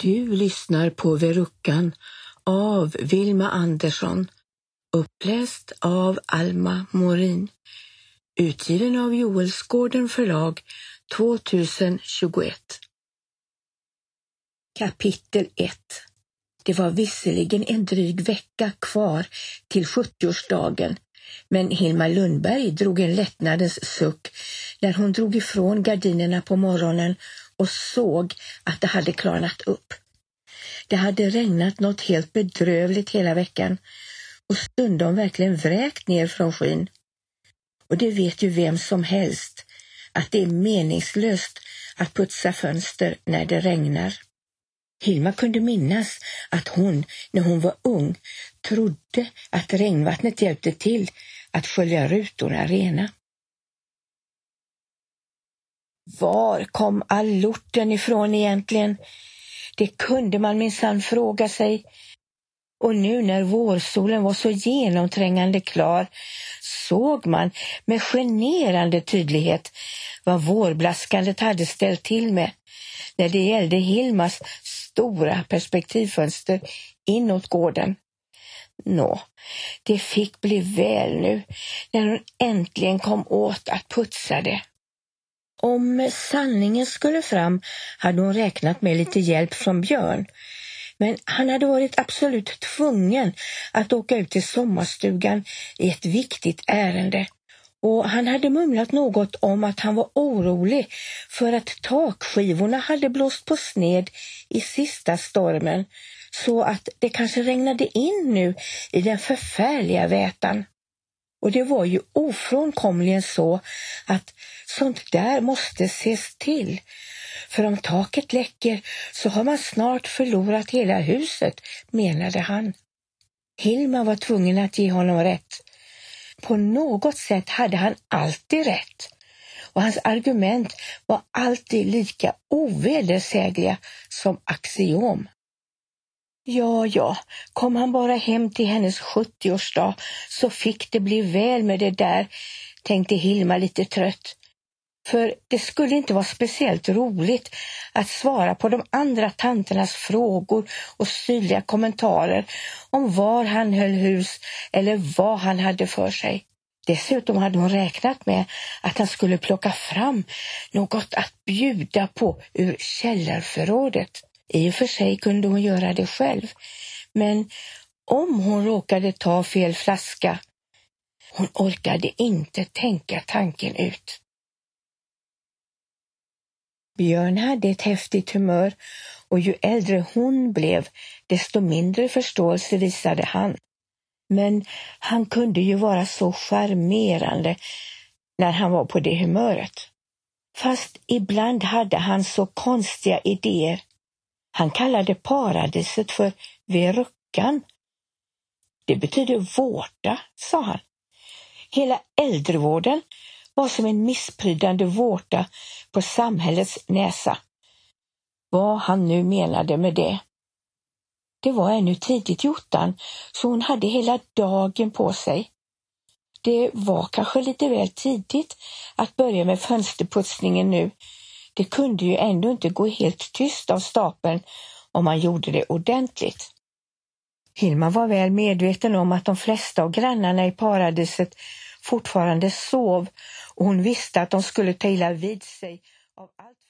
Du lyssnar på Veruckan av Vilma Andersson, uppläst av Alma Morin, utgiven av Joelsgården förlag 2021. Kapitel 1. Det var visserligen en dryg vecka kvar till 70-årsdagen, men Hilma Lundberg drog en lättnadens suck när hon drog ifrån gardinerna på morgonen och såg att det hade klarnat upp. Det hade regnat något helt bedrövligt hela veckan och stundom verkligen vräkt ner från skyn. Och det vet ju vem som helst att det är meningslöst att putsa fönster när det regnar. Hilma kunde minnas att hon, när hon var ung, trodde att regnvattnet hjälpte till att skölja rutorna rena. Var kom all lorten ifrån egentligen? Det kunde man minsann fråga sig. Och nu när vårsolen var så genomträngande klar såg man med generande tydlighet vad vårblaskandet hade ställt till med när det gällde Hilmas stora perspektivfönster inåt gården. Det fick bli väl nu när hon äntligen kom åt att putsa det. Om sanningen skulle fram hade hon räknat med lite hjälp från Björn, men han hade varit absolut tvungen att åka ut till sommarstugan i ett viktigt ärende. Och han hade mumlat något om att han var orolig för att takskivorna hade blåst på sned i sista stormen, så att det kanske regnade in nu i den förfärliga vätan. Och det var ju ofrånkomligen så att sånt där måste ses till. För om taket läcker så har man snart förlorat hela huset, menade han. Hilma var tvungen att ge honom rätt. På något sätt hade han alltid rätt. Och hans argument var alltid lika ovedersägliga som axiom. Ja, kom han bara hem till hennes 70-årsdag så fick det bli väl med det där, tänkte Hilma lite trött. För det skulle inte vara speciellt roligt att svara på de andra tanternas frågor och syrliga kommentarer om var han höll hus eller vad han hade för sig. Dessutom hade hon räknat med att han skulle plocka fram något att bjuda på ur källarförrådet. I och för sig kunde hon göra det själv, men om hon råkade ta fel flaska, hon orkade inte tänka tanken ut. Björn hade ett häftigt humör och ju äldre hon blev, desto mindre förståelse visade han. Men han kunde ju vara så charmerande när han var på det humöret. Fast ibland hade han så konstiga idéer. Han kallade paradiset för Veruckan. Det betyder vårta, sa han. Hela äldrevården var som en missprydande vårta på samhällets näsa. Vad han nu menade med det. Det var ännu tidigt i ottan, så hon hade hela dagen på sig. Det var kanske lite väl tidigt att börja med fönsterputsningen nu. Det kunde ju ändå inte gå helt tyst av stapeln om man gjorde det ordentligt. Hilma var väl medveten om att de flesta av grannarna i paradiset fortfarande sov och hon visste att de skulle ta illa vid sig av allt